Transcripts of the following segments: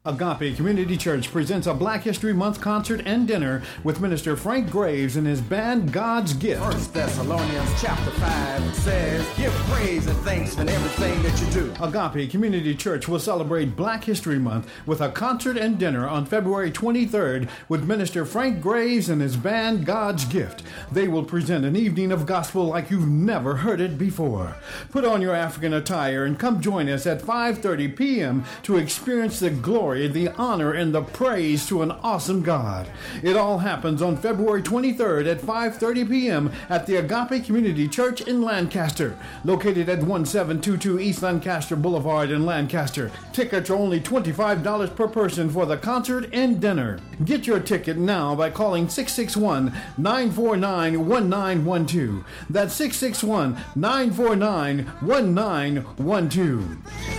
Agape Community Church presents a Black History Month concert and dinner with Minister Frank Graves and his band God's Gift. 1 Thessalonians chapter 5 says, give praise and thanks in everything that you do. Agape Community Church will celebrate Black History Month with a concert and dinner on February 23rd with Minister Frank Graves and his band God's Gift. They will present an evening of gospel like you've never heard it before. Put on your African attire and come join us at 5:30 p.m. to experience the glory, the honor, and the praise to an awesome God. It all happens on February 23rd at 5:30 p.m. at the Agape Community Church in Lancaster, located at 1722 East Lancaster Boulevard in Lancaster. Tickets are only $25 per person for the concert and dinner. Get your ticket now by calling 661-949-1912. That's 661-949-1912.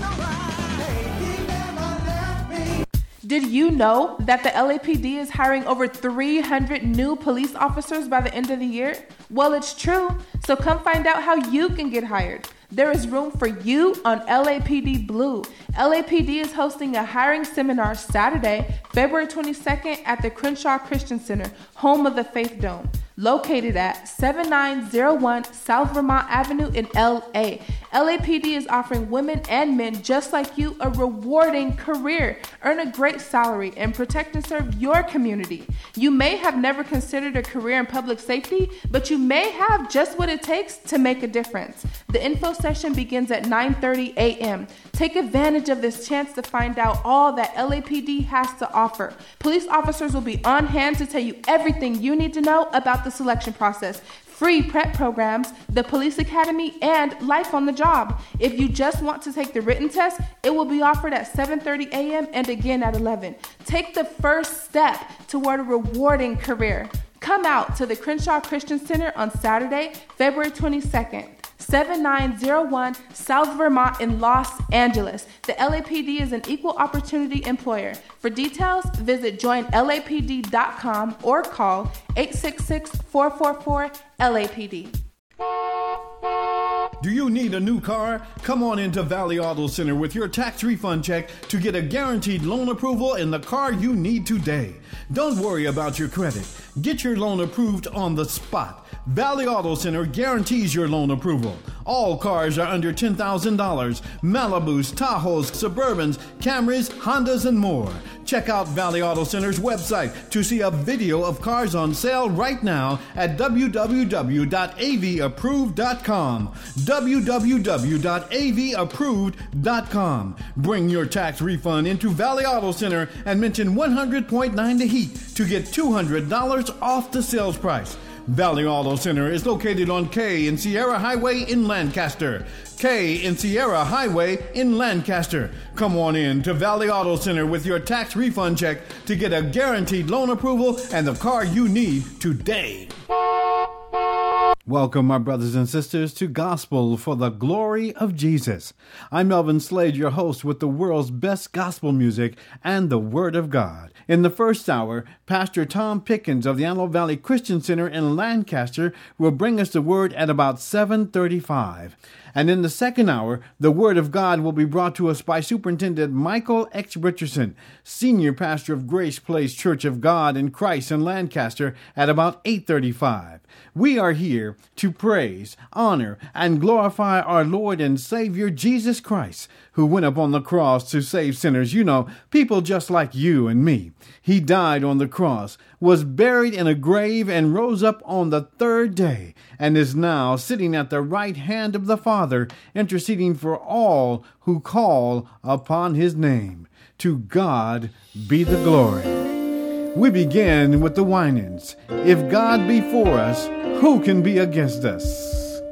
Did you know that the LAPD is hiring over 300 new police officers by the end of the year? Well, it's true, so come find out how you can get hired. There is room for you on LAPD Blue. LAPD is hosting a hiring seminar Saturday, February 22nd at the Crenshaw Christian Center, home of the Faith Dome, located at 7901 South Vermont Avenue in LA. LAPD is offering women and men just like you a rewarding career, earn a great salary, and protect and serve your community. You may have never considered a career in public safety, but you may have just what it takes to make a difference. The info session begins at 9:30 a.m. Take advantage of this chance to find out all that LAPD has to offer. Police officers will be on hand to tell you everything you need to know about the selection process, free prep programs, the police academy, and life on the job. If you just want to take the written test, it will be offered at 7:30 a.m. and again at 11. Take the first step toward a rewarding career. Come out to the Crenshaw Christian Center on Saturday, February 22nd. 7901 South Vermont in Los Angeles. The LAPD is an equal opportunity employer. For details, visit joinlapd.com or call 866-444-LAPD. Do you need a new car? Come on into Valley Auto Center with your tax refund check to get a guaranteed loan approval in the car you need today. Don't worry about your credit. Get your loan approved on the spot. Valley Auto Center guarantees your loan approval. All cars are under $10,000. Malibus, Tahoes, Suburbans, Camrys, Hondas, and more. Check out Valley Auto Center's website to see a video of cars on sale right now at www.avapproved.com. www.avapproved.com. Bring your tax refund into Valley Auto Center and mention 100.9 to Heat to get $200 off the sales price. Valley Auto Center is located on K and Sierra Highway in Lancaster. K and Sierra Highway in Lancaster. Come on in to Valley Auto Center with your tax refund check to get a guaranteed loan approval and the car you need today. Welcome, my brothers and sisters, to Gospel for the Glory of Jesus. I'm Melvin Slade, your host with the world's best gospel music and the Word of God. In the first hour, Pastor Tom Pickens of the Antelope Valley Christian Center in Lancaster will bring us the Word at about 7:35. And in the second hour, the Word of God will be brought to us by Superintendent Michael X. Richardson, Senior Pastor of Grace Place Church of God in Christ in Lancaster at about 8:35. We are here to praise, honor, and glorify our Lord and Savior Jesus Christ, who went up on the cross to save sinners. You know, people just like you and me. He died on the cross, was buried in a grave, and rose up on the third day, and is now sitting at the right hand of the Father, interceding for all who call upon his name. To God be the glory. We begin with the Winans. If God be for us, who can be against us?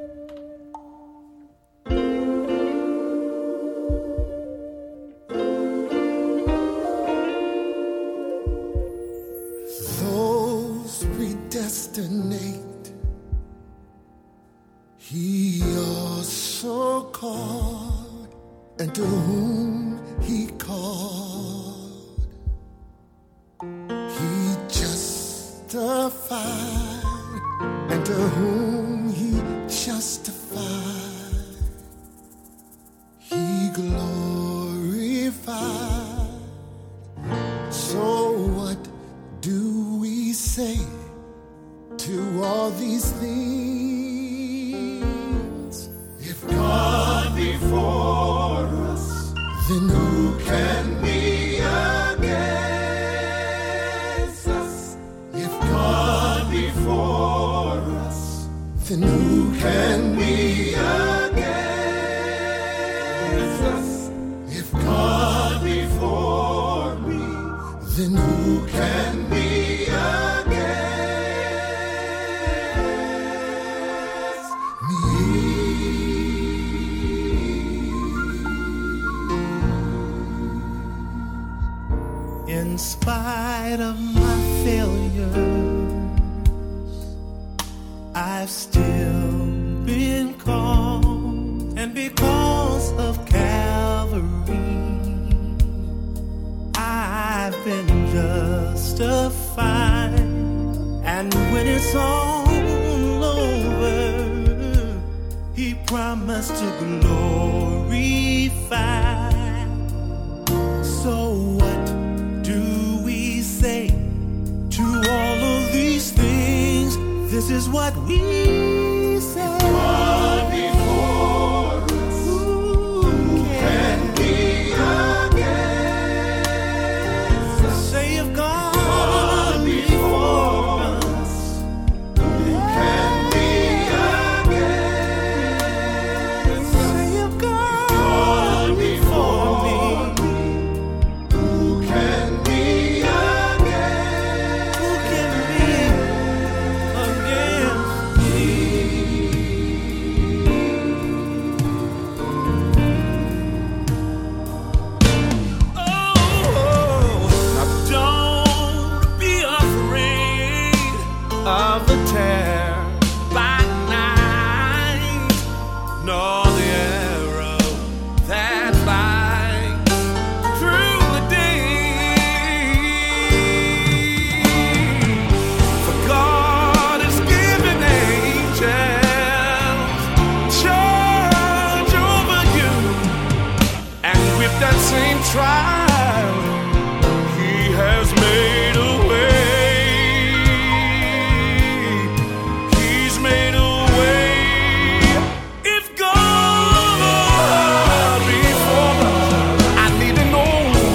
Those predestinate, he also called, and to whom he called, he justified, and to whom he justified, he glorified. So what do we say to all these things? If God be for us, then who can be against us? If God be for us, then who can be against us? If God be for me, then who can be against me? In spite of my failures, I've still been called, and because of Calvary, I've been justified. And when it's all over, He promised to glorify. So what do we say to all of these things? This is what we say. God before us, who can be against us? Say if God before us, who can be against us? Say if God before me, who can be against? Who can be against? Don't be afraid of the terror by night, nor the arrow that flies through the day. For God has given angels charge over you, and with that same trial, He has made a way. He's made a way. If God be for us, I need to know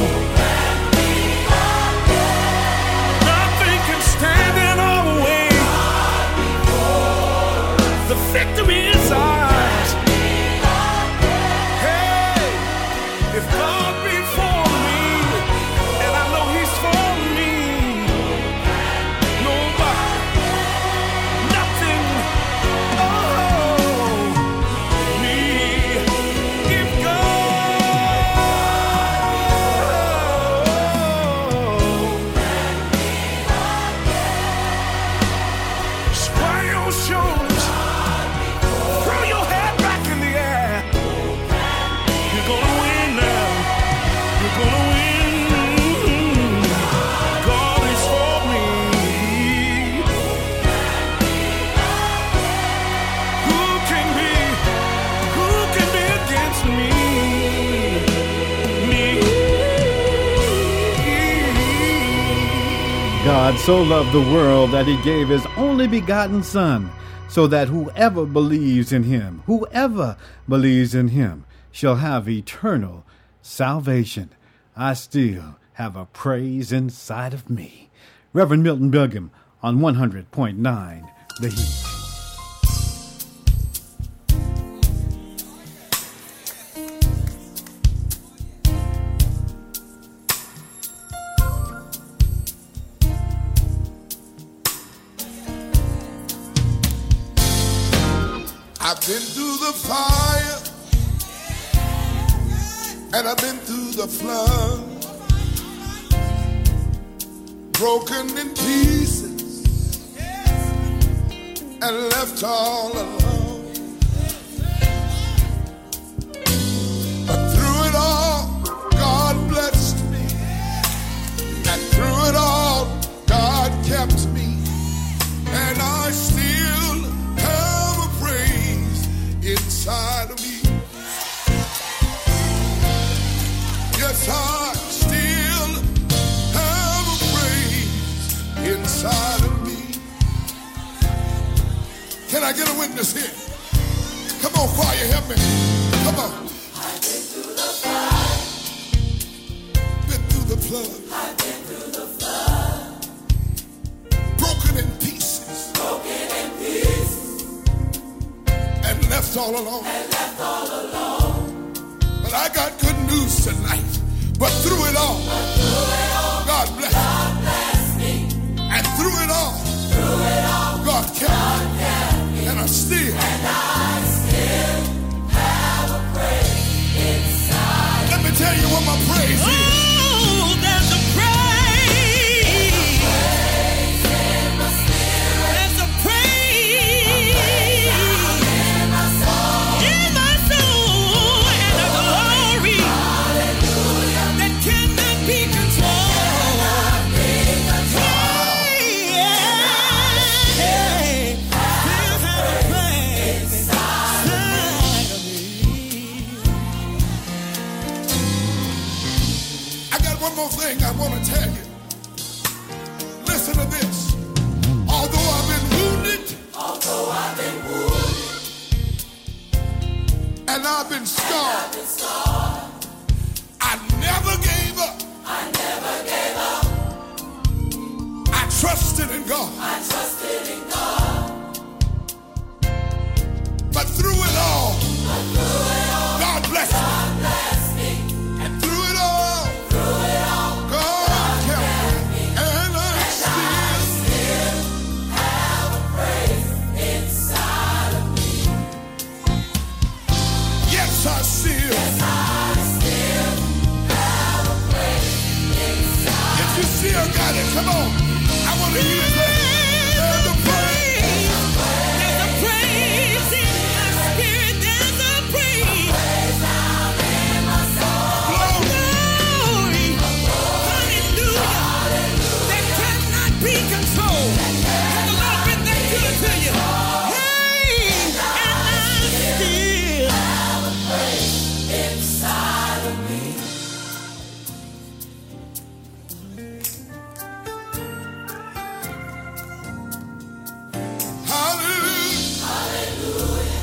nothing can stand in our way. The victory is ours. Hey, if God be for me, and I know He's for me, nobody, nothing, me. If God, square your shoulders, throw your head back in the air. You're gonna win now. You're gonna win. God is for me. Who can be against me? Me. God so loved the world that He gave His only begotten Son, so that whoever believes in Him, shall have eternal salvation. I still have a praise inside of me. Reverend Milton Bilgham on 100.9 The Heat. I've been through the fire, and I've been through the flood, broken in pieces and left all alone. But through it all, God blessed me, and through it all, God kept me, and I still have a praise inside of me. Yes, I still have I get a witness here? Come on, choir, help me. Come on. I've been through the flood. Been through the flood. I've been through the flood. Broken in pieces. Broken in pieces. And left all alone. And left all alone. But I got good news tonight. But through it all, God bless me. And through it all, God kept me. And I still have a praise inside. Let me tell you what my praise is. Oh, there's a praise. In my spirit. There's a praise. In my soul. In my soul. And a glory. Hallelujah. That cannot be controlled. Cannot be controlled. Hey, still have a praise inside of me. I got one more thing I want to tell you. Listen to this. Although I've been wounded, and I've been scarred, I never gave up. I trusted in God. But through it all, God bless me. And through it all, God kept me. And I still Have a praise inside of me. yes, I still. Have a praise inside. If you still got it, come on. I want to hear you say, there's a praise. There's a praise in my spirit. There's a praise. Out in my soul. Glory. Hallelujah. That cannot be controlled. Has the Lord been that good to you? Hey, and I still have a praise inside of me. Hallelujah.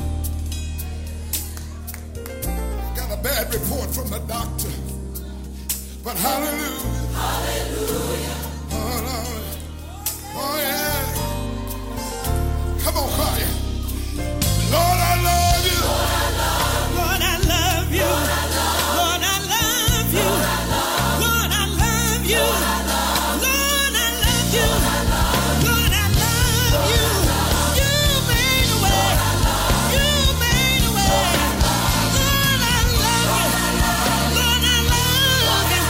Got a bad report from the doctor. But hallelujah. Oh, Lord. Oh, yeah. Come on, choir. Lord, I love you. Lord, I love you. Lord, I love you. Lord, I love you. Lord, I love you. Lord, I love you. You made a way. You made a way. Lord, I love you. Lord, I love you.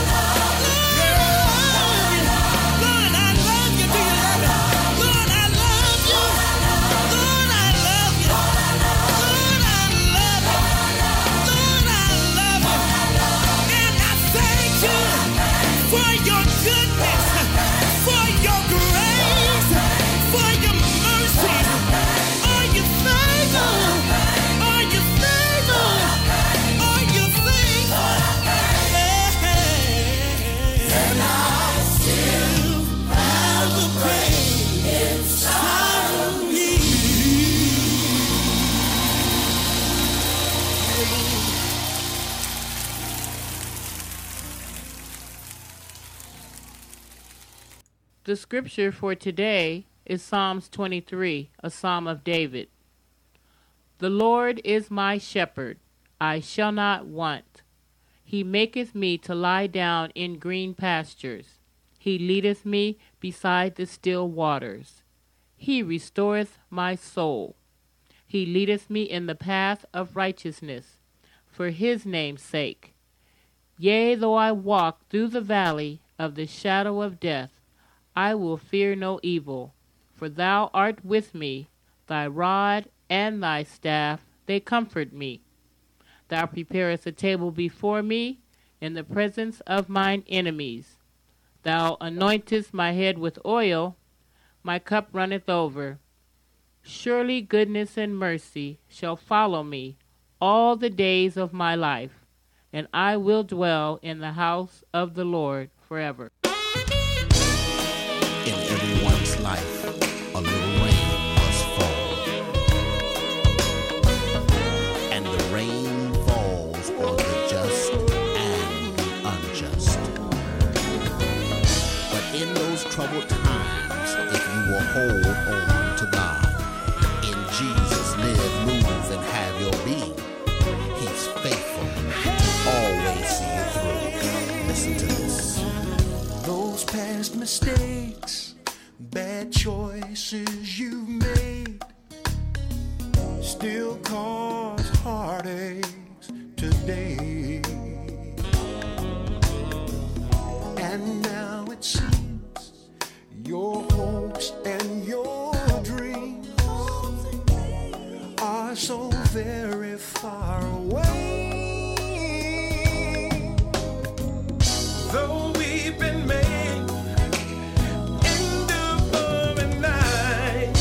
Lord, I love you. Do you love it? Lord, I love you. Lord, I love you. Lord, I love you. Lord, I love you. And I thank you for your goodness, for your grace, for your mercy. Are you faithful? Are you faithful? Are you faithful? And I still have a praise inside of me. The scripture for today is Psalms 23, a psalm of David. The Lord is my shepherd, I shall not want. He maketh me to lie down in green pastures. He leadeth me beside the still waters. He restoreth my soul. He leadeth me in the path of righteousness, for his name's sake. Yea, though I walk through the valley of the shadow of death, I will fear no evil, for thou art with me, thy rod and thy staff, they comfort me. Thou preparest a table before me in the presence of mine enemies. Thou anointest my head with oil, my cup runneth over. Surely goodness and mercy shall follow me all the days of my life, and I will dwell in the house of the Lord forever. In everyone's life, a little rain must fall. troubled times if you will hold on to God. In Jesus, live, move, and have your being. He's faithful to always see you through. Listen to this. Those past mistakes, bad choices you've made, still cause heartaches today. And now it seems your hopes and your dreams are so very far away. Though we've been made endure the night,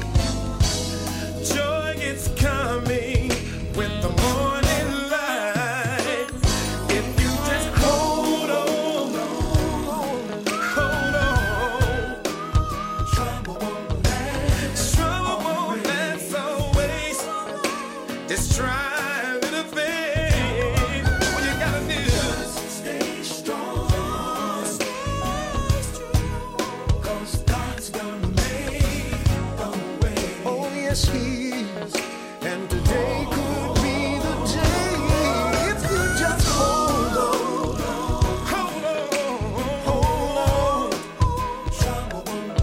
joy is coming with the morning light. If you just hold on, trouble won't last always. Just try a little thing. All you gotta do is stay strong. 'Cause God's gonna make a way. Oh yes, He is. And today could be the day if you just hold on. Hold on. Trouble won't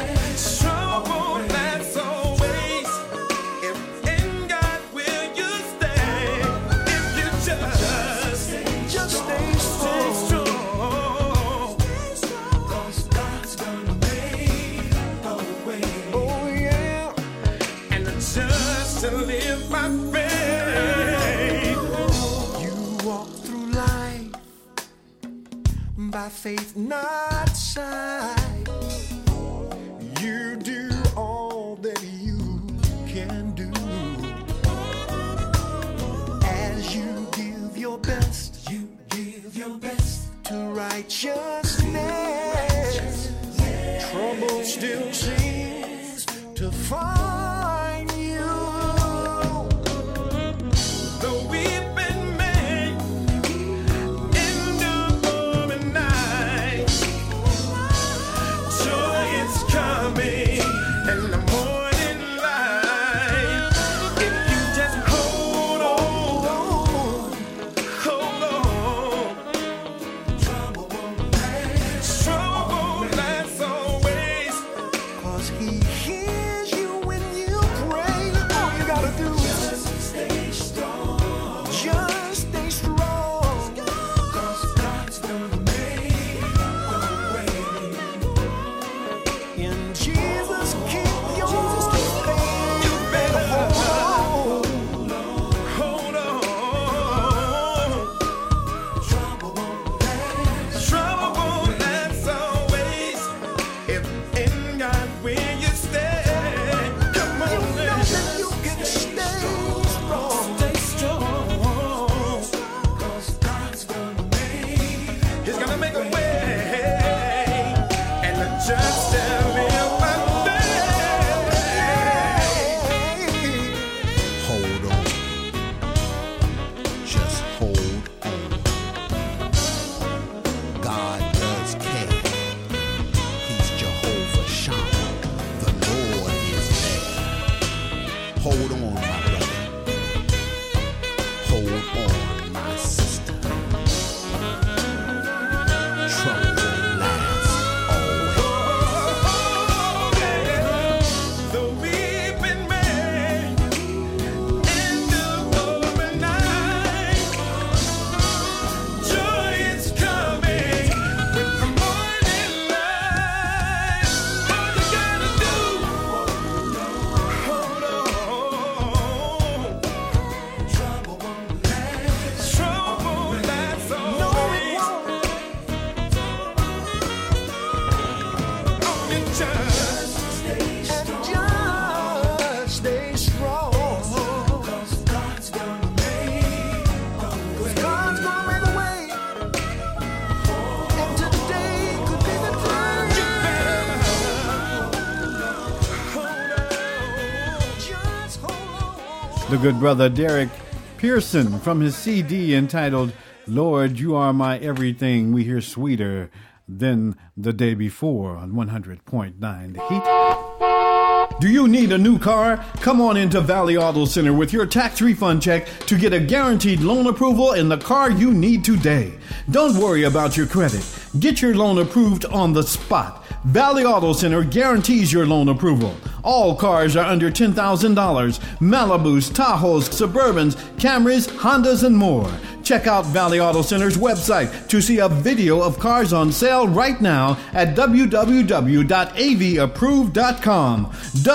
last always. If in God will you stay. If you just stay strong. 'Cause God's gonna make a way. Oh yeah. And just to live by faith. You walk through life by faith, not sight. You do all that you can do. As you give your best to righteousness. Trouble still seems to find you. Though we've been made endure the night, joy is coming in the morning light. If you just hold on. Trouble won't last always. 'Cause He hears you when you pray. All you gotta do is just stay strong. Just stay strong. 'Cause God's gonna make a way. In Jesus, keep your faith. You better hold on. Trouble won't last always. If in God will you stay. Come on, you can stay strong. Stay strong. 'Cause God's gonna He's gonna make a way. And the just shall live by faith. Hold on. Just hold on. God does care. He's Jehovah Shammah. The Lord is there. Hold on, my brother. Hold on, my sister. Trouble won't last always. Though we've been made endure the night, joy is coming with the morning light. All you gotta do, hold on. Trouble won't last always. Only just stay strong. 'Cause God's gonna make a way. And today could be the day. You better hold on. Just hold on. The good brother Derek Pearson from his CD entitled Lord, You Are My Everything, we hear Sweeter than the day before on 100.9 The Heat. Do you need a new car? Come on into Valley Auto Center with your tax refund check to get a guaranteed loan approval in the car you need today. Don't worry about your credit. Get your loan approved on the spot. Valley Auto Center guarantees your loan approval. All cars are under $10,000. Malibus, Tahoes, Suburbans, Camrys, Hondas, and more. Check out Valley Auto Center's website to see a video of cars on sale right now at www.avapproved.com.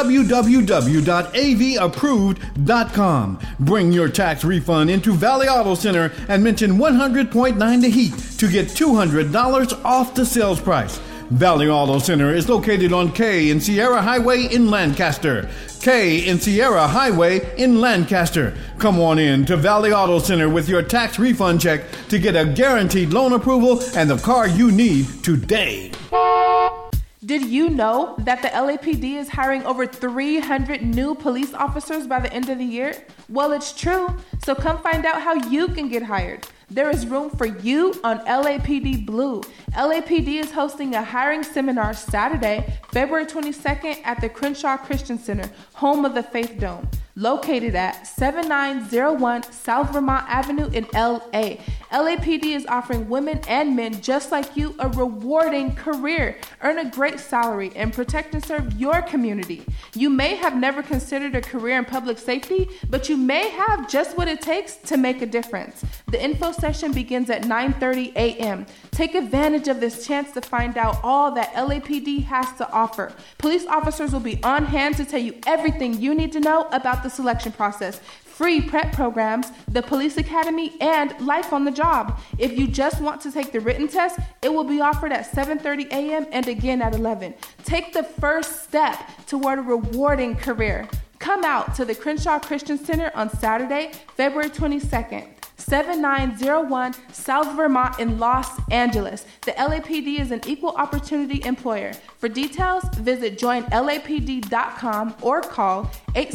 www.avapproved.com. Bring your tax refund into Valley Auto Center and mention 100.9 The Heat to get $200 off the sales price. Valley Auto Center is located on K and Sierra Highway in Lancaster. K and Sierra Highway in Lancaster. Come on in to Valley Auto Center with your tax refund check to get a guaranteed loan approval and the car you need today. Did you know that the LAPD is hiring over 300 new police officers by the end of the year? Well, it's true, so come find out how you can get hired. There is room for you on LAPD Blue. LAPD is hosting a hiring seminar Saturday, February 22nd at the Crenshaw Christian Center, home of the Faith Dome, located at 7901 South Vermont Avenue in LA. LAPD is offering women and men just like you a rewarding career, earn a great salary, and protect and serve your community. You may have never considered a career in public safety, but you may have just what it takes to make a difference. The info session begins at 9:30 a.m. Take advantage of this chance to find out all that LAPD has to offer. Police officers will be on hand to tell you everything you need to know about the selection process, free prep programs, the police academy, and life on the job. If you just want to take the written test, it will be offered at 7:30 a.m. and again at 11. Take the first step toward a rewarding career. Come out to the Crenshaw Christian Center on Saturday, February 22nd. 7901 South Vermont in Los Angeles. The LAPD is an equal opportunity employer. For details, visit joinlapd.com or call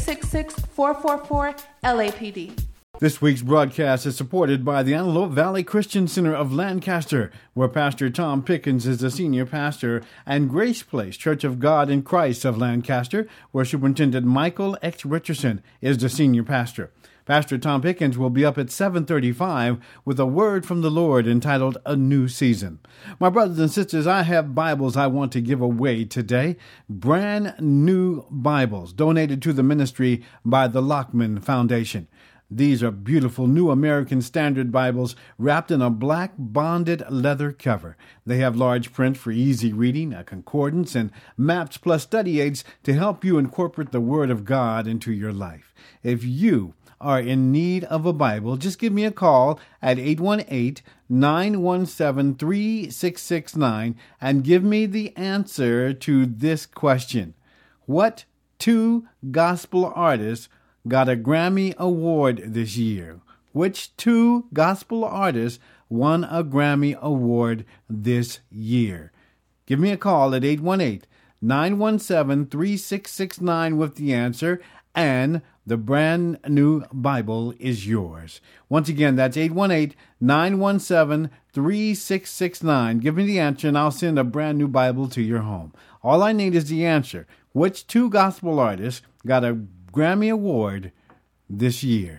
866-444-LAPD. This week's broadcast is supported by the Antelope Valley Christian Center of Lancaster, where Pastor Tom Pickens is the senior pastor, and Grace Place Church of God in Christ of Lancaster, where Superintendent Michael X. Richardson is the senior pastor. Pastor Tom Pickens will be up at 7:35 with a word from the Lord entitled A New Season. My brothers and sisters, I have Bibles I want to give away today. Brand new Bibles donated to the ministry by the Lockman Foundation. These are beautiful New American Standard Bibles wrapped in a black bonded leather cover. They have large print for easy reading, a concordance, and maps plus study aids to help you incorporate the Word of God into your life. If you are in need of a Bible, just give me a call at 818-917-3669 and give me the answer to this question. What two gospel artists got a Grammy Award this year? Which two gospel artists won a Grammy Award this year? Give me a call at 818-917-3669 with the answer, and the brand new Bible is yours. Once again, that's 818-917-3669. Give me the answer, and I'll send a brand new Bible to your home. All I need is the answer. Which two gospel artists got a Grammy Award this year?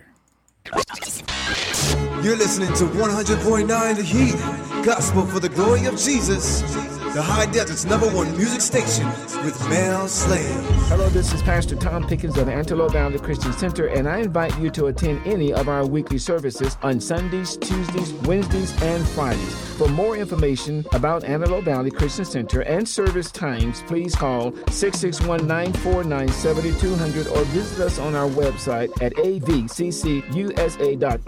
You're listening to 100.9 The Heat, Gospel for the Glory of Jesus, the High Desert's #1 music station with Mel Slade. Hello, this is Pastor Tom Pickens of Antelope Valley Christian Center, and I invite you to attend any of our weekly services on Sundays, Tuesdays, Wednesdays, and Fridays. For more information about Antelope Valley Christian Center and service times, please call 661-949-7200 or visit us on our website at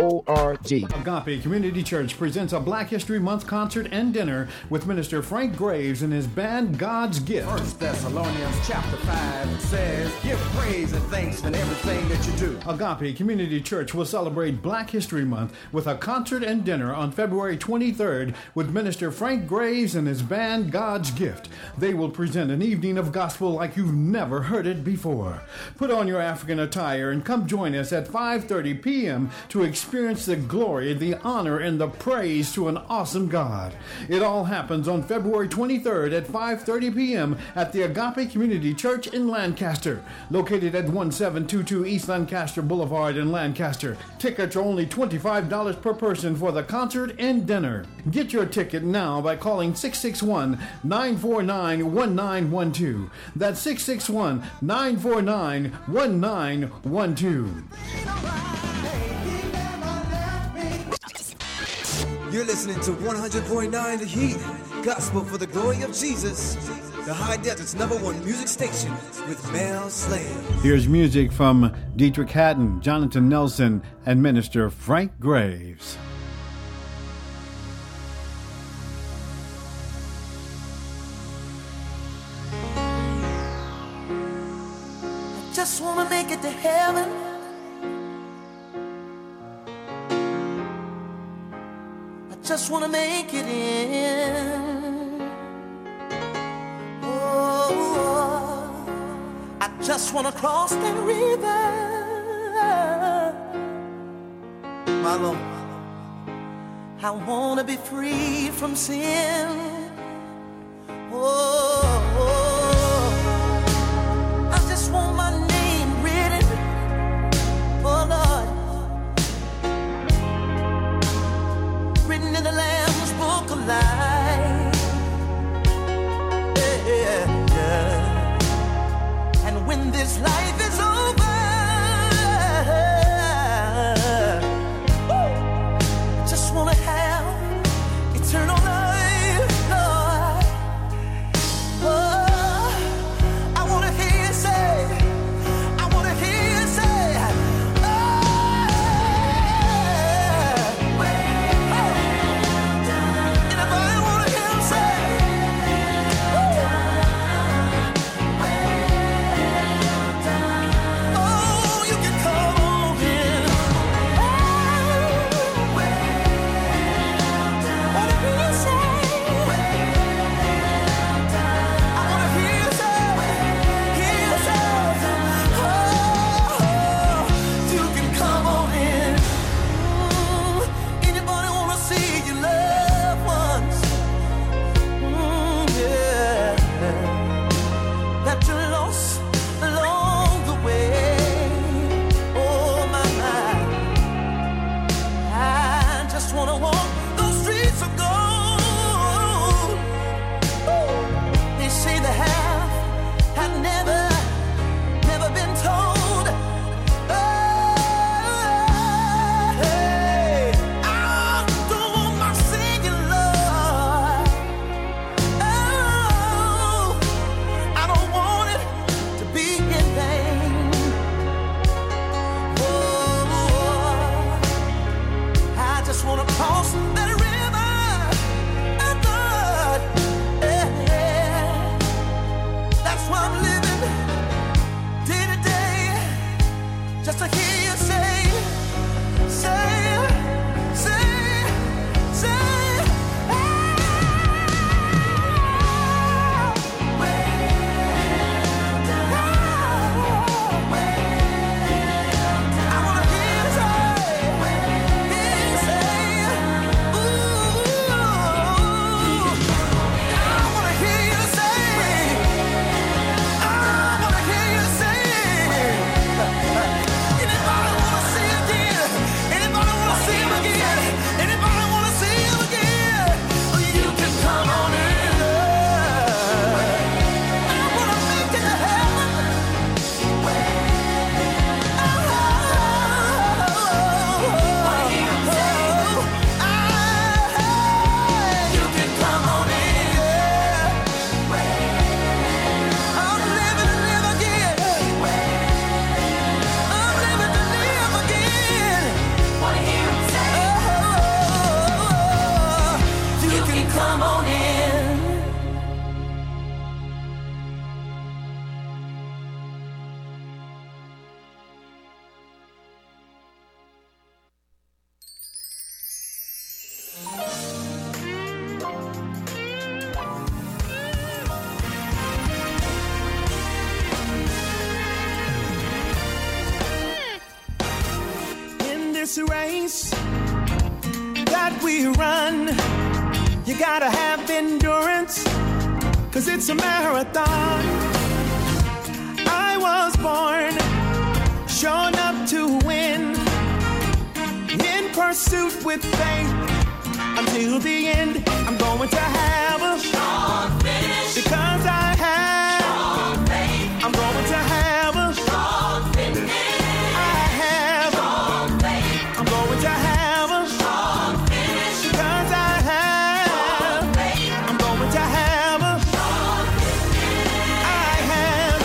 avccusa.org. Agape Community Church presents a Black History Month concert and dinner with Minister Frank Gray Graves and his band God's Gift. 1 Thessalonians chapter 5 says, give praise and thanks in everything that you do. Agape Community Church will celebrate Black History Month with a concert and dinner on February 23rd with Minister Frank Graves and his band God's Gift. They will present an evening of gospel like you've never heard it before. Put on your African attire and come join us at 5:30 p.m. to experience the glory, the honor, and the praise to an awesome God. It all happens on February 23rd at 5:30 p.m. at the Agape Community Church in Lancaster, located at 1722 East Lancaster Boulevard in Lancaster. Tickets are only $25 per person for the concert and dinner. Get your ticket now by calling 661-949-1912. That's 661-949-1912. You're listening to 100.9 The Heat, Gospel for the Glory of Jesus, the High Desert's #1 music station with Mel Slade. Here's music from Dietrich Haddon, Jonathan Nelson, and Minister Frank Graves. I just want to make it to heaven. Just want to make it in. Oh, I just want to cross that river. My Lord, I want to be free from sin. Oh, I just want my name written. Oh, Lord. Written in the Lamb's Book of Life. Yeah, yeah. And when this life is over, I just want to have eternal life. we run, you gotta have endurance, 'cause it's a marathon. I was born, showing up to win, in pursuit with faith, until the end. I'm going to have a strong finish, because I have strong faith. I'm going to have a strong finish. I have strong faith. I'm going to have a strong finish, because I have strong faith. I'm going to have a strong finish. I have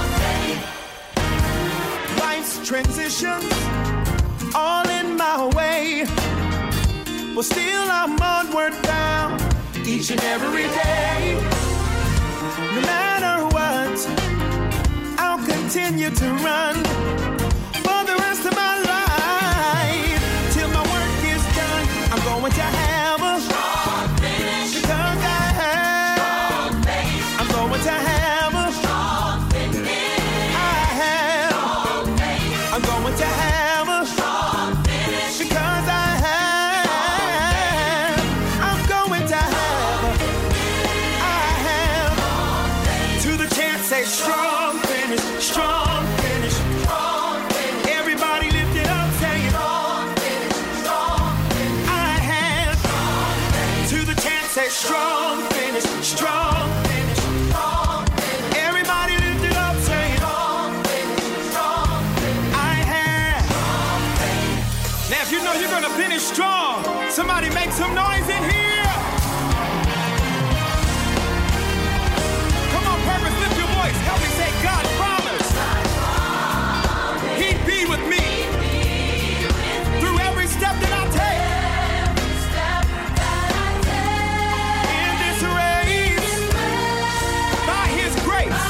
strong faith. Life's transitions all in my way, but still I'm onward bound each and every day. No matter what, I'll continue to run for the rest of my life, till my work is done. I'm going to have a strong finish, because I have strong faith. I'm going to have a strong finish. I have strong faith. I'm going to have a strong finish, because I have. I'm going to have. I have. To the chance, say strong finish, strong finish, strong finish. Everybody lift it up, say it. Strong finish, strong finish. I have. To the chance, say strong finish, strong finish, strong finish. Everybody lift it up, say it. Strong finish, strong finish. I have. Now, if you know you're gonna finish strong, somebody make some noise in here. Come on, Purpose, lift your voice. Help me say, God promised He'd be with me through every step that I take. In this race, by His grace,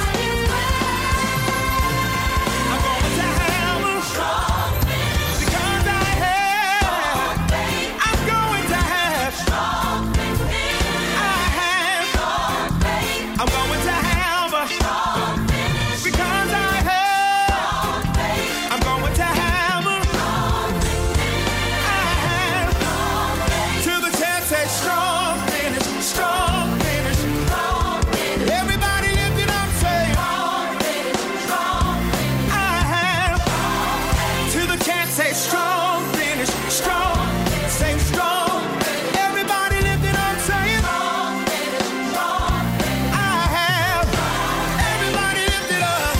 I'm going to have a strong finish, because I have. I'm going to have strong finish. I have strong faith. I'm going to have a strong finish, because I have strong faith. I'm going to have a strong finish. I have strong faith. To the chance, say strong finish, strong finish, strong finish. Everybody lift it up, say strong finish, strong finish. I have strong faith. To the chance, say strong finish, strong, say strong. Everybody lift it up, say it. Strong finish, strong finish. I have. Everybody lift it up.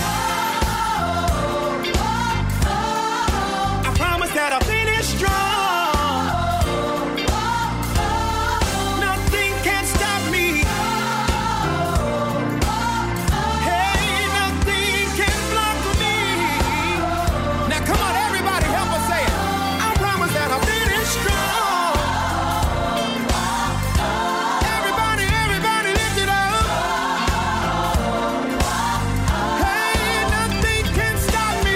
I promise that I'll finish strong. Nothing can stop me. Hey, nothing can block me. Now come on, everybody, help us say it. I promise that I'll finish strong. Everybody, everybody lift it up. Hey, nothing can stop me.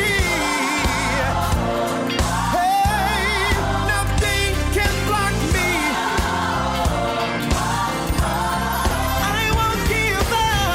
Hey, nothing can block me. I won't give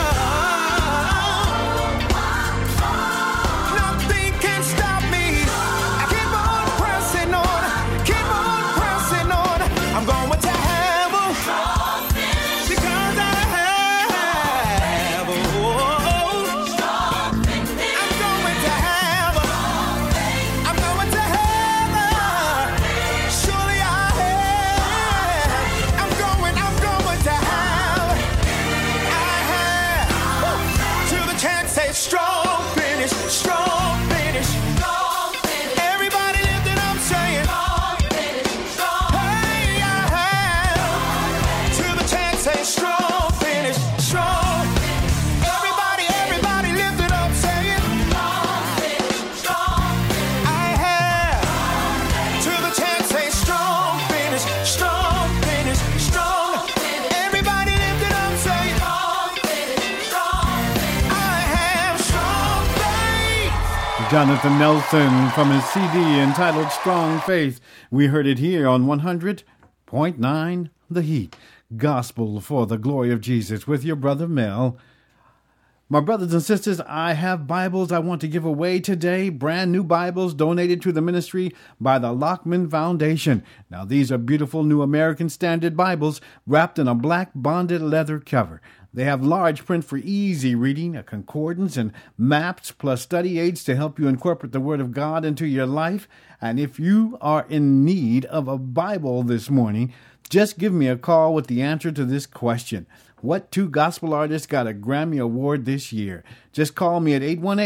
up. Nothing can stop me. I keep on pressing on, keep on pressing on. I'm going to have a strong finish, because I have. Oh, strong finish. I'm going to have a. I'm going to have a. Surely I have. I'm going to have. I have. To the chance, say strong finish, strong finish, strong finish. Everybody lift it up, say it. Strong finish, strong. Hey, I have. To the chance, say strong finish, strong. Everybody, everybody lift it up, say it. Strong finish, strong. I have. To the chance, say strong finish, strong finish, strong. Everybody lift it up, say it. Strong finish, strong. I have strong faith. Jonathan Nelson from his CD entitled Strong Faith. We heard it here on 100.9 The Heat. Gospel for the Glory of Jesus with your brother Mel. My brothers and sisters, I have Bibles I want to give away today, brand new Bibles donated to the ministry by the Lockman Foundation. Now, these are beautiful New American Standard Bibles wrapped in a black bonded leather cover. They have large print for easy reading, a concordance, and maps, plus study aids to help you incorporate the Word of God into your life. And if you are in need of a Bible this morning, just give me a call with the answer to this question. What two gospel artists got a Grammy Award this year? Just call me at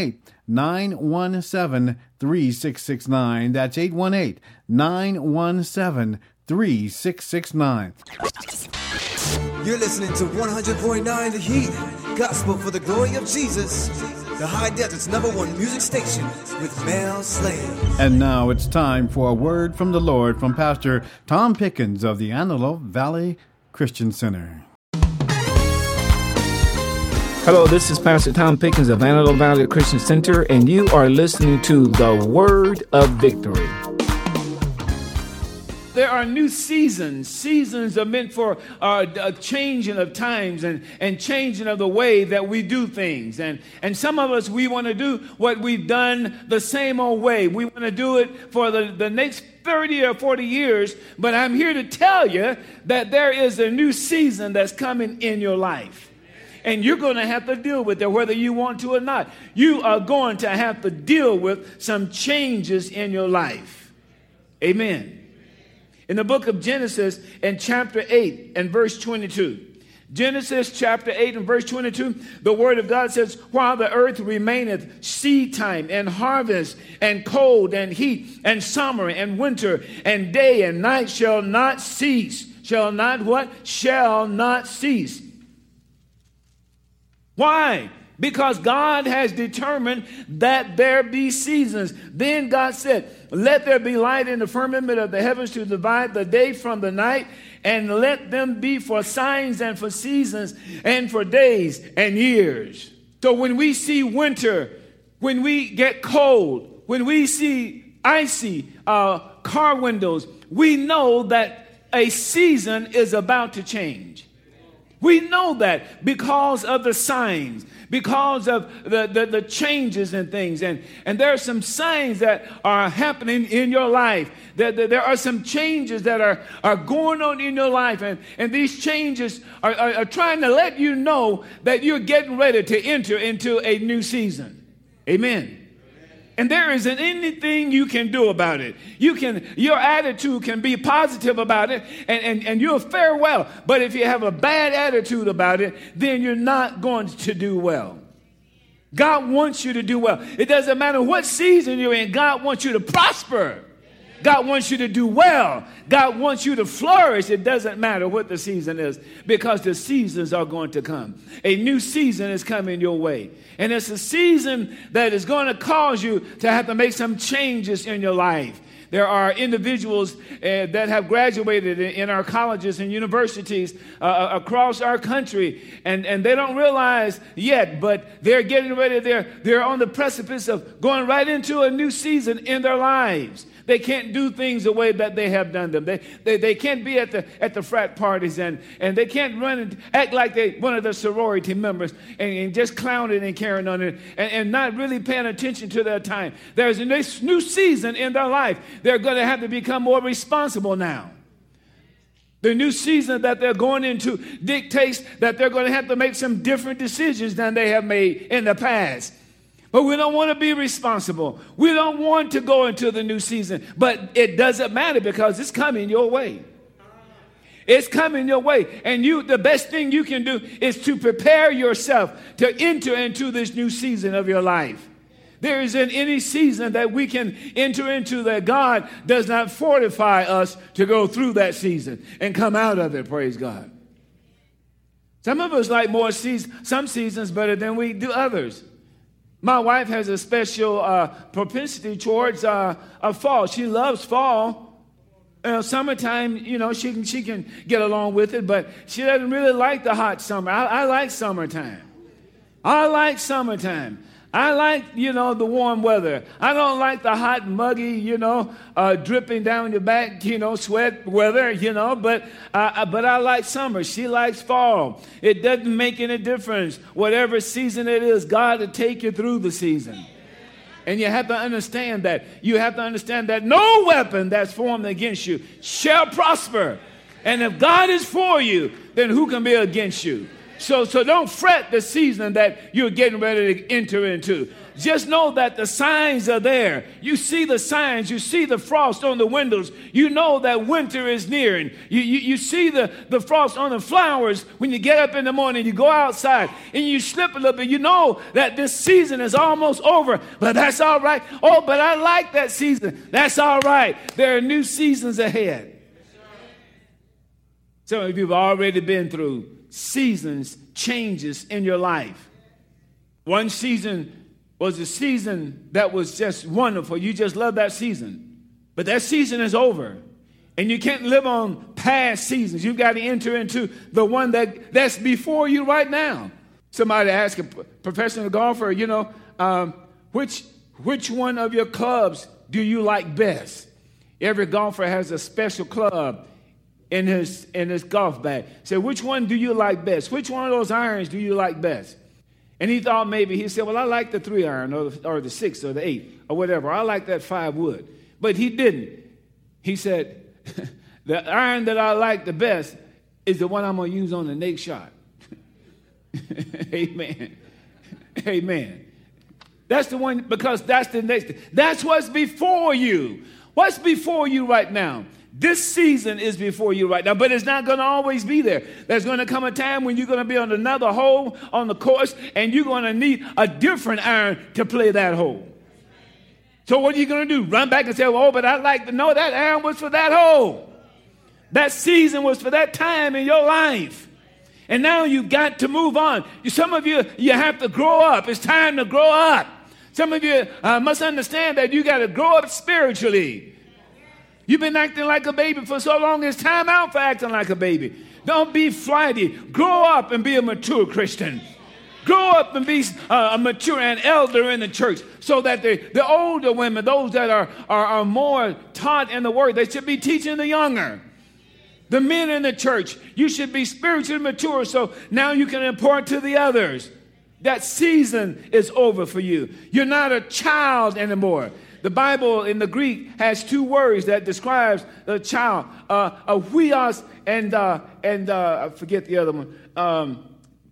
818-917-3669. That's 818-917-3669. You're listening to 100.9 The Heat, Gospel for the Glory of Jesus, the High Desert's #1 music station with Mel Slade. And now it's time for a word from the Lord from Pastor Tom Pickens of the Antelope Valley Christian Center. Hello, this is Pastor Tom Pickens of Antelope Valley Christian Center, and you are listening to The Word of Victory. There are new seasons. Seasons are meant for a changing of times and changing of the way that we do things. And some of us, we want to do what we've done the same old way. We want to do it for the next 30 or 40 years. But I'm here to tell you that there is a new season that's coming in your life. And you're going to have to deal with it, whether you want to or not. You are going to have to deal with some changes in your life. Amen. In the book of Genesis, in chapter 8 and verse 22, Genesis chapter 8 and verse 22, the word of God says, while the earth remaineth, seed time and harvest and cold and heat and summer and winter and day and night shall not cease. Shall not what? Shall not cease. Why? Because God has determined that there be seasons. Then God said, let there be light in the firmament of the heavens to divide the day from the night, and let them be for signs and for seasons and for days and years. So when we see winter, when we get cold, when we see icy car windows, we know that a season is about to change. We know that because of the signs, because of the changes and things. And there are some signs that are happening in your life. There are some changes that are going on in your life. And these changes are trying to let you know that you're getting ready to enter into a new season. Amen. And there isn't anything you can do about it. Your attitude can be positive about it, and you'll fare well. But if you have a bad attitude about it, then you're not going to do well. God wants you to do well. It doesn't matter what season you're in. God wants you to prosper. God wants you to do well. God wants you to flourish. It doesn't matter what the season is, because the seasons are going to come. A new season is coming your way. And it's a season that is going to cause you to have to make some changes in your life. There are individuals that have graduated in our colleges and universities across our country, and they don't realize yet, but they're getting ready. They're on the precipice of going right into a new season in their lives. They can't do things the way that they have done them. They can't be at the frat parties, and they can't run and act like they one of the sorority members and just clowning and carrying on it and not really paying attention to their time. There's a new season in their life. They're going to have to become more responsible now. The new season that they're going into dictates that they're going to have to make some different decisions than they have made in the past. But we don't want to be responsible. We don't want to go into the new season. But it doesn't matter, because it's coming your way. It's coming your way. And the best thing you can do is to prepare yourself to enter into this new season of your life. There isn't any season that we can enter into that God does not fortify us to go through that season and come out of it, praise God. Some of us like some seasons better than we do others. My wife has a special propensity towards fall. She loves fall. Summertime, she can get along with it, but she doesn't really like the hot summer. I like summertime. I like, the warm weather. I don't like the hot, muggy, dripping down your back, sweat weather, but I like summer. She likes fall. It doesn't make any difference. Whatever season it is, God will take you through the season. And you have to understand that. You have to understand that no weapon that's formed against you shall prosper. And if God is for you, then who can be against you? So don't fret the season that you're getting ready to enter into. Just know that the signs are there. You see the signs. You see the frost on the windows. You know that winter is nearing. You see the frost on the flowers when you get up in the morning. You go outside and you slip a little bit. You know that this season is almost over, but that's all right. Oh, but I like that season. That's all right. There are new seasons ahead. Some of you have already been through seasons, changes in your life. One season was a season that was just wonderful. You just love that season. But that season is over. And you can't live on past seasons. You've got to enter into the one that's before you right now. Somebody asked a professional golfer, which one of your clubs do you like best? Every golfer has a special club in his golf bag. Said, which one do you like best? Which one of those irons do you like best? And he thought maybe, he said, well, I like the 3-iron or the 6 or the 8 or whatever. I like that 5 wood. But he didn't. He said, the iron that I like the best is the one I'm going to use on the next shot. Amen. Amen. That's the one, because that's the next. That's what's before you. What's before you right now? This season is before you right now, but it's not going to always be there. There's going to come a time when you're going to be on another hole on the course, and you're going to need a different iron to play that hole. So what are you going to do? Run back and say, oh, but I like to know that iron was for that hole. That season was for that time in your life. And now you've got to move on. Some of you have to grow up. It's time to grow up. Some of you must understand that you got to grow up spiritually. You've been acting like a baby for so long. It's time out for acting like a baby. Don't be flighty. Grow up and be a mature Christian. Grow up and be a mature and elder in the church, so that the older women, those that are more taught in the word, they should be teaching the younger. The men in the church, you should be spiritually mature, so now you can impart to the others. That season is over for you. You're not a child anymore. The Bible in the Greek has 2 words that describes a child, a huios and I forget the other one,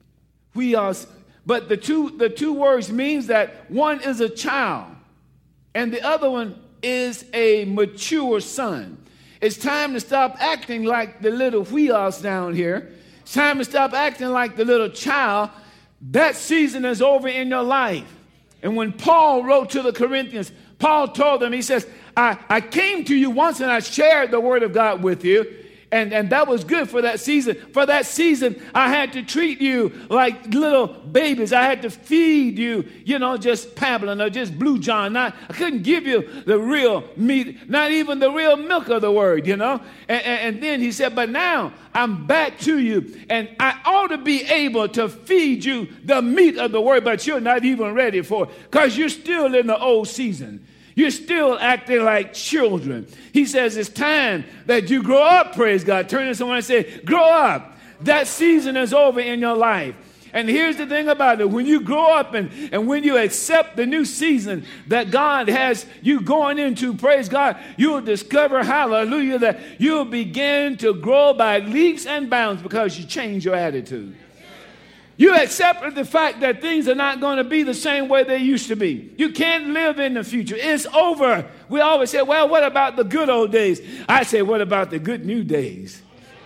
huios. But the two words means that one is a child and the other one is a mature son. It's time to stop acting like the little huios down here. It's time to stop acting like the little child. That season is over in your life. And when Paul wrote to the Corinthians, Paul told them, he says, I came to you once and I shared the word of God with you. And that was good for that season. For that season, I had to treat you like little babies. I had to feed you, just Pablin or just Blue John. I couldn't give you the real meat, not even the real milk of the word, And then he said, but now I'm back to you. And I ought to be able to feed you the meat of the word, but you're not even ready for it because you're still in the old season. You're still acting like children. He says it's time that you grow up, praise God. Turn to someone and say, grow up. That season is over in your life. And here's the thing about it. When you grow up and when you accept the new season that God has you going into, praise God, you'll discover, hallelujah, that you'll begin to grow by leaps and bounds because you change your attitude. You accepted the fact that things are not going to be the same way they used to be. You can't live in the future. It's over. We always say, well, what about the good old days? I say, what about the good new days?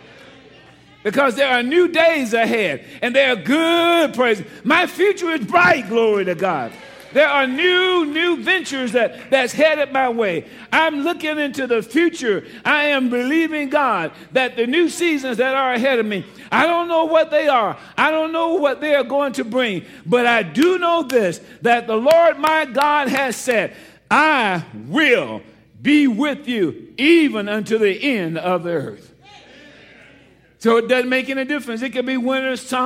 Because there are new days ahead, and they are good, praise. My future is bright, glory to God. There are new ventures that's headed my way. I'm looking into the future. I am believing God that the new seasons that are ahead of me, I don't know what they are. I don't know what they are going to bring. But I do know this, that the Lord my God has said, I will be with you even unto the end of the earth. So it doesn't make any difference. It could be winter, summer,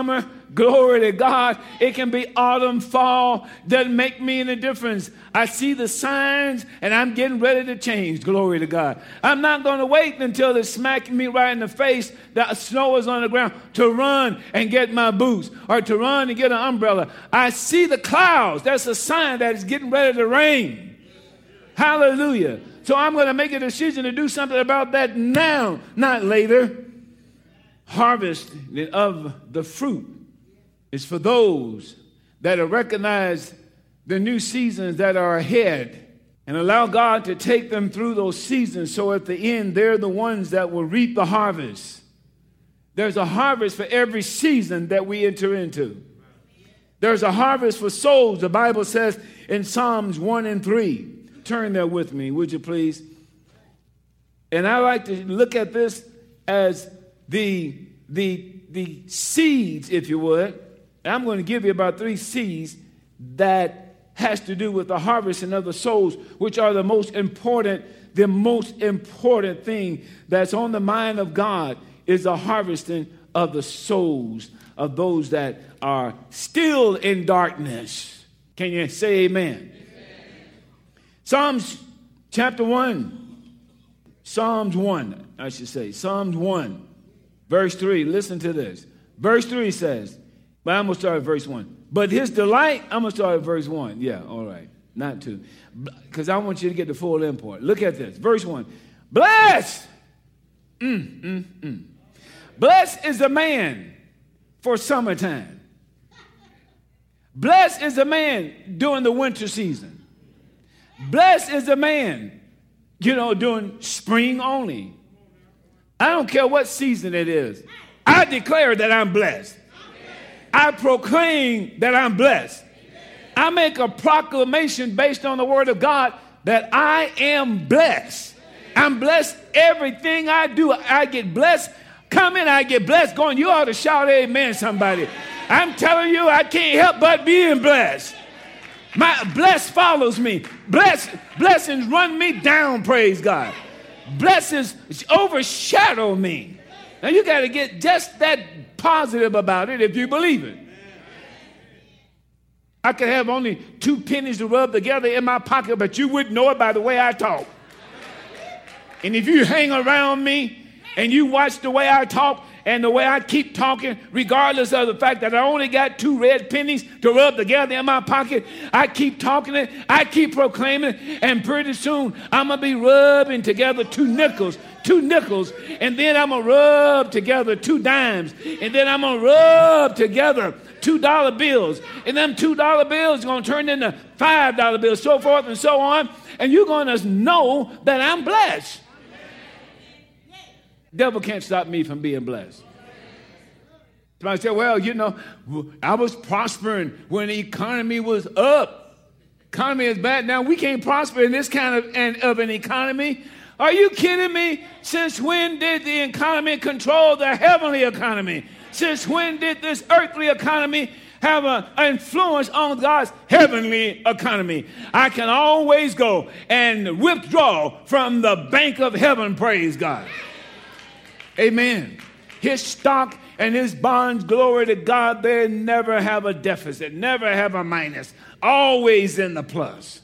Glory to God. It can be autumn, fall. Doesn't make me any difference. I see the signs and I'm getting ready to change. Glory to God. I'm not going to wait until it's smacking me right in the face, that snow is on the ground, to run and get my boots or to run and get an umbrella. I see the clouds. That's a sign that it's getting ready to rain. Hallelujah. So I'm going to make a decision to do something about that now, not later. Harvest of the fruit is for those that have recognized the new seasons that are ahead and allow God to take them through those seasons so at the end they're the ones that will reap the harvest. There's a harvest for every season that we enter into. There's a harvest for souls, the Bible says in Psalms 1 and 3. Turn there with me, would you please? And I like to look at this as the seeds, if you would. I'm going to give you about 3 seeds that has to do with the harvesting of the souls, which are the most important thing that's on the mind of God is the harvesting of the souls of those that are still in darkness. Can you say amen? Psalms chapter 1. Psalms 1, I should say. Psalms 1, verse 3. Listen to this. Verse 3 says, but I'm going to start at verse 1. But his delight, I'm going to start at verse 1. Yeah, all right. Not 2. Because I want you to get the full import. Look at this. Verse 1. Blessed. Blessed is the man for summertime. Blessed is the man during the winter season. Blessed is the man, during spring only. I don't care what season it is. I declare that I'm blessed. I proclaim that I'm blessed. I make a proclamation based on the word of God that I am blessed. I'm blessed. Everything I do, I get blessed. Coming, I get blessed. Going, you ought to shout amen, somebody. I'm telling you, I can't help but being blessed. My bless follows me. Blessings run me down, praise God. Blessings overshadow me. Now you got to get just that positive about it if you believe it. I could have only 2 pennies to rub together in my pocket, but you wouldn't know it by the way I talk. And if you hang around me and you watch the way I talk and the way I keep talking, regardless of the fact that I only got 2 red pennies to rub together in my pocket, I keep talking it, I keep proclaiming it, and pretty soon I'm going to be rubbing together 2 nickels, and then I'm going to rub together 2 dimes, and then I'm going to rub together $2 bills, and them $2 bills are going to turn into $5 bills, so forth and so on, and you're going to know that I'm blessed. Devil can't stop me from being blessed. Somebody say, well, I was prospering when the economy was up. Economy is bad. Now we can't prosper in this kind of an economy. Are you kidding me? Since when did the economy control the heavenly economy? Since when did this earthly economy have an influence on God's heavenly economy? I can always go and withdraw from the bank of heaven, praise God. Amen. His stock and his bonds, glory to God, they never have a deficit, never have a minus, always in the plus.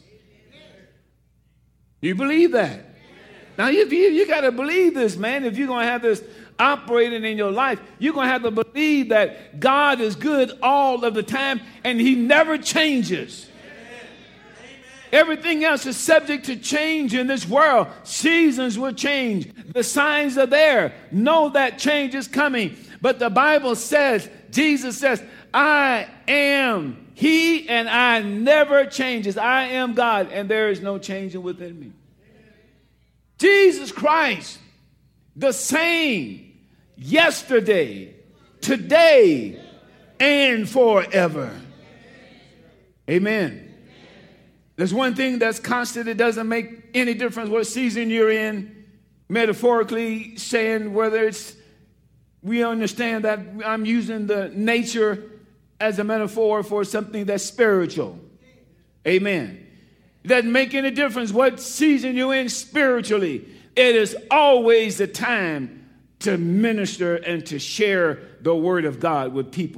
You believe that? Now, you got to believe this, man. If you're going to have this operating in your life, you're going to have to believe that God is good all of the time and he never changes. Everything else is subject to change in this world. Seasons will change. The signs are there. Know that change is coming. But the Bible says, Jesus says, I am he and I never changes. I am God and there is no changing within me. Jesus Christ, the same yesterday, today, and forever. Amen. There's one thing that's constant. It doesn't make any difference what season you're in. Metaphorically saying whether we understand that I'm using the nature as a metaphor for something that's spiritual. Amen. It doesn't make any difference what season you're in spiritually. It is always the time to minister and to share the word of God with people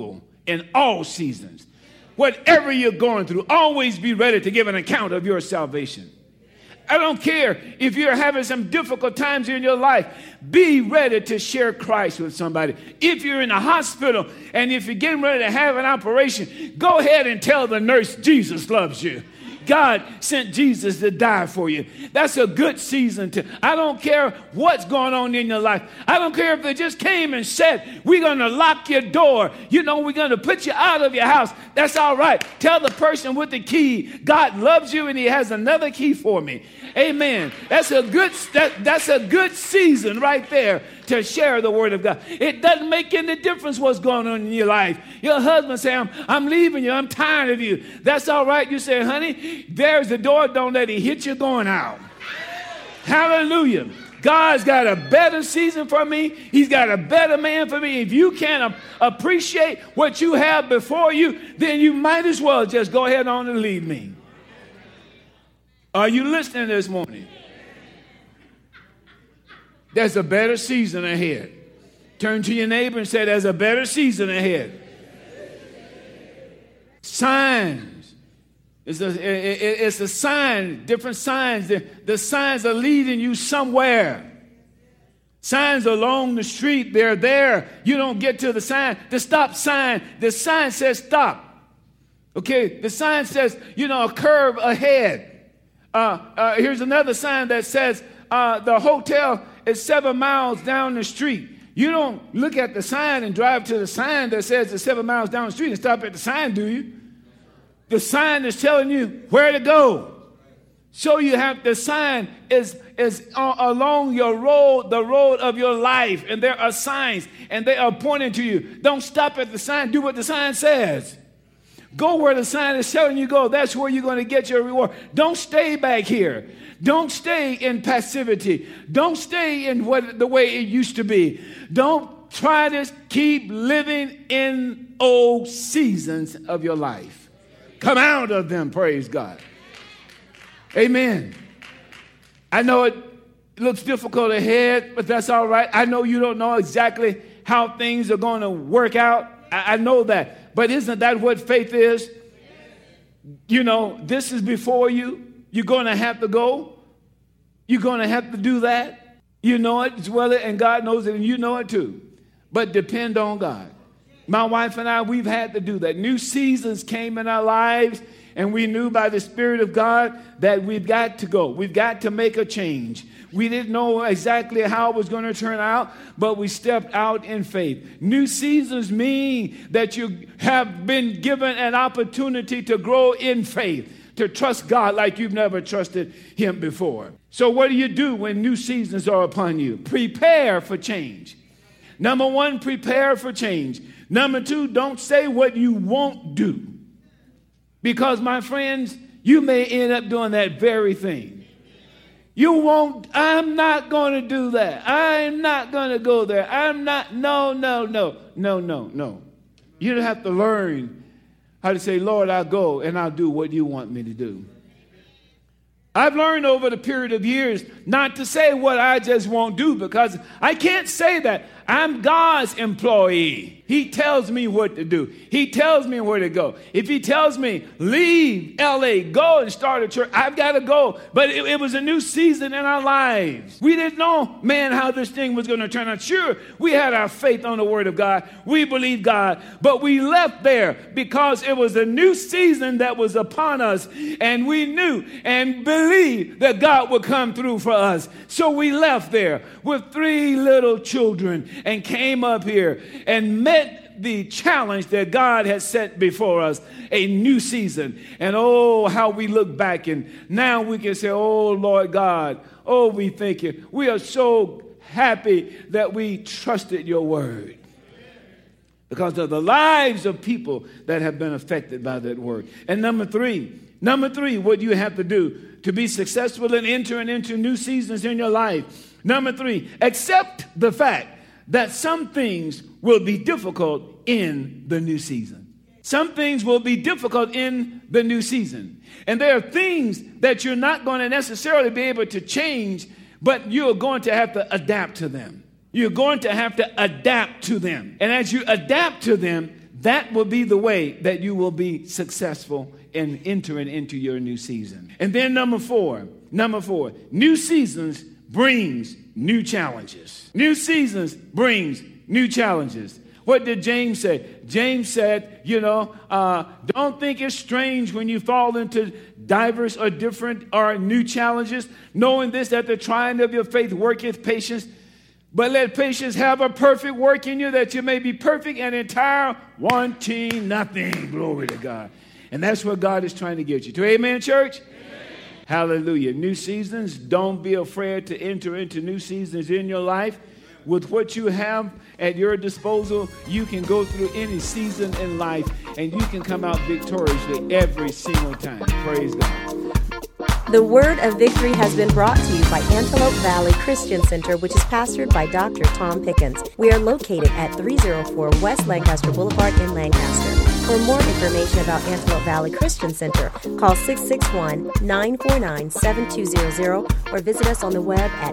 in all seasons. Whatever you're going through, always be ready to give an account of your salvation. I don't care if you're having some difficult times in your life. Be ready to share Christ with somebody. If you're in the hospital and if you're getting ready to have an operation, go ahead and tell the nurse Jesus loves you. God sent Jesus to die for you. That's a good season to. I don't care what's going on in your life. I don't care if they just came and said, we're going to lock your door. You know, we're going to put you out of your house. That's all right. Tell the person with the key, God loves you and he has another key for me. Amen. That's a good season right there to share the word of God. It doesn't make any difference what's going on in your life. Your husband say, I'm leaving you. I'm tired of you. That's all right. You say, honey, there's the door. Don't let it hit you going out. Hallelujah. God's got a better season for me. He's got a better man for me. If you can't appreciate what you have before you, then you might as well just go ahead on and leave me. Are you listening this morning? There's a better season ahead. Turn to your neighbor and say, there's a better season ahead. Signs. It's a sign, different signs. The signs are leading you somewhere. Signs along the street, they're there. You don't get to the sign. The stop sign, the sign says stop. Okay, the sign says, a curve ahead. Here's another sign that says the hotel is 7 miles down the street. You don't look at the sign and drive to the sign that says it's 7 miles down the street and stop at the sign, do you? The sign is telling you where to go. So you have the sign is along your road, the road of your life, and there are signs, and they are pointing to you. Don't stop at the sign. Do what the sign says. Go where the sign is telling you go. That's where you're going to get your reward. Don't stay back here. Don't stay in passivity. Don't stay in the way it used to be. Don't try to keep living in old seasons of your life. Come out of them, praise God. Amen. I know it looks difficult ahead, but that's all right. I know you don't know exactly how things are going to work out. I know that. But isn't that what faith is? This is before you. You're going to have to go. You're going to have to do that. You know it as well, and God knows it, and you know it too. But depend on God. My wife and I, we've had to do that. New seasons came in our lives, and we knew by the Spirit of God that we've got to go. We've got to make a change. We didn't know exactly how it was going to turn out, but we stepped out in faith. New seasons mean that you have been given an opportunity to grow in faith, to trust God like you've never trusted him before. So what do you do when new seasons are upon you? Prepare for change. Number one, prepare for change. Number two, don't say what you won't do. Because, my friends, you may end up doing that very thing. You won't, I'm not going to do that. I'm not going to go there. No. You have to learn how to say, Lord, I'll go and I'll do what you want me to do. I've learned over the period of years not to say what I just won't do, because I can't say that. I'm God's employee. He tells me what to do. He tells me where to go. If he tells me, leave LA, go and start a church, I've got to go. But it was a new season in our lives. We didn't know, how this thing was going to turn out. Sure, we had our faith on the word of God. We believed God. But we left there because it was a new season that was upon us. And we knew and believed that God would come through for us. So we left there with 3 little children and came up here and met the challenge that God has set before us, a new season. And oh, how we look back, and now we can say, oh, Lord God, oh, we thank you. We are so happy that we trusted your word, because of the lives of people that have been affected by that word. And number three, what you have to do to be successful in entering into new seasons in your life. Number 3, accept the fact that some things will be difficult in the new season. Some things will be difficult in the new season. And there are things that you're not going to necessarily be able to change, but you're going to have to adapt to them. You're going to have to adapt to them. And as you adapt to them, That will be the way that you will be successful in entering into your new season. And then number four, new seasons brings new challenges. New seasons brings new challenges. What did James say? James said, don't think it's strange when you fall into diverse or different or new challenges, knowing this, that the trying of your faith worketh patience. But let patience have a perfect work in you, that you may be perfect and entire, wanting nothing. Glory to God. And that's what God is trying to get you to. Amen, church? Amen. Hallelujah. New seasons. Don't be afraid to enter into new seasons in your life. With what you have at your disposal, you can go through any season in life, and you can come out victoriously every single time. Praise God. The Word of Victory has been brought to you by Antelope Valley Christian Center, which is pastored by Dr. Tom Pickens. We are located at 304 West Lancaster Boulevard in Lancaster. For more information about Antelope Valley Christian Center, call 661-949-7200 or visit us on the web at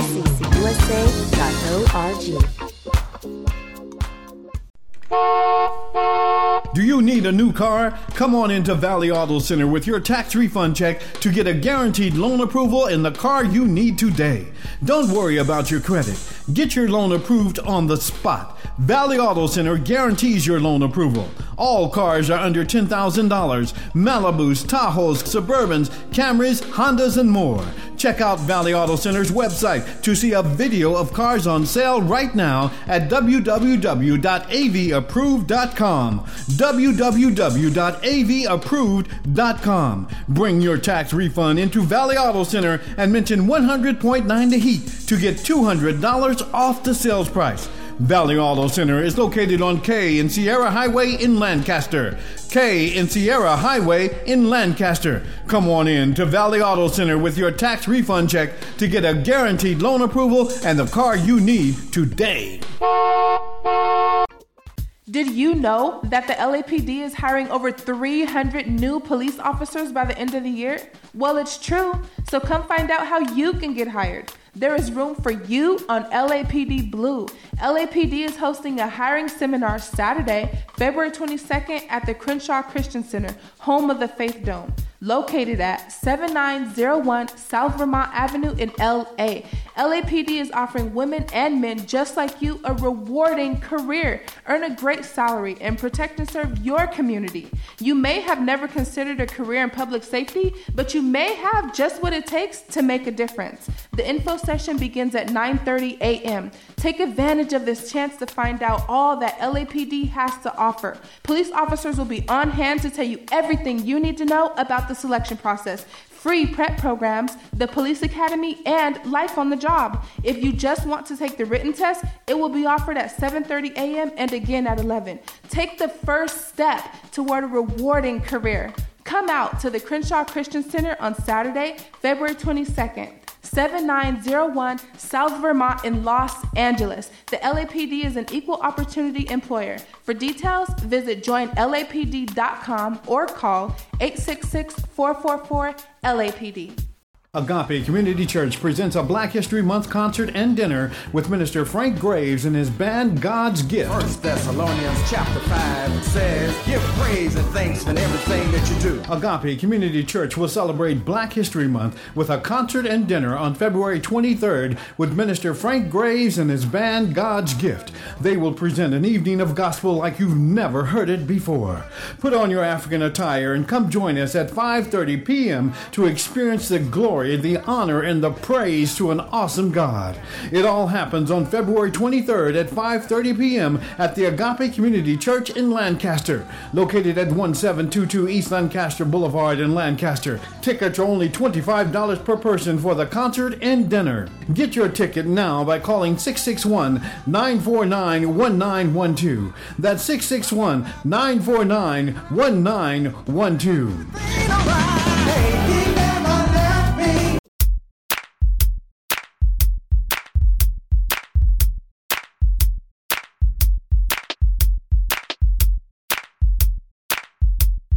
avccusa.org. Do you need a new car? Come on into Valley Auto Center with your tax refund check to get a guaranteed loan approval in the car you need today. Don't worry about your credit. Get your loan approved on the spot. Valley Auto Center guarantees your loan approval. All cars are under $10,000. Malibus, Tahoes, Suburbans, Camrys, Hondas, and more. Check out Valley Auto Center's website to see a video of cars on sale right now at www.avapproved.com. www.avapproved.com. Bring your tax refund into Valley Auto Center and mention 100.9 The Heat to get $200 off the sales price. Valley Auto Center is located on K and Sierra Highway in Lancaster. K and Sierra Highway in Lancaster. Come on in to Valley Auto Center with your tax refund check to get a guaranteed loan approval and the car you need today. Did you know that the LAPD is hiring over 300 new police officers by the end of the year? Well, it's true. So come find out how you can get hired. There is room for you on LAPD Blue. LAPD is hosting a hiring seminar Saturday, February 22nd at the Crenshaw Christian Center, home of the Faith Dome, located at 7901 South Vermont Avenue in LA. LAPD is offering women and men just like you a rewarding career, earn a great salary, and protect and serve your community. You may have never considered a career in public safety, but you may have just what it takes to make a difference. The info session begins at 9:30 a.m. Take advantage of this chance to find out all that LAPD has to offer. Police officers will be on hand to tell you everything you need to know about the selection process, free prep programs, the police academy, and life on the job. If you just want to take the written test, it will be offered at 7:30 a.m. and again at 11. Take the first step toward a rewarding career. Come out to the Crenshaw Christian Center on Saturday, February 22nd. 7901 South Vermont in Los Angeles. The LAPD is an equal opportunity employer. For details, visit joinlapd.com or call 866-444-LAPD. Agape Community Church presents a Black History Month concert and dinner with Minister Frank Graves and his band God's Gift. 1 Thessalonians chapter 5 says, give praise and thanks in everything that you do. Agape Community Church will celebrate Black History Month with a concert and dinner on February 23rd with Minister Frank Graves and his band God's Gift. They will present an evening of gospel like you've never heard it before. Put on your African attire and come join us at 5:30 p.m. to experience the glory, the honor, and the praise to an awesome God. It all happens on February 23rd at 5:30 p.m. at the Agape Community Church in Lancaster, located at 1722 East Lancaster Boulevard in Lancaster. Tickets are only $25 per person for the concert and dinner. Get your ticket now by calling 661-949-1912. That's 661-949-1912.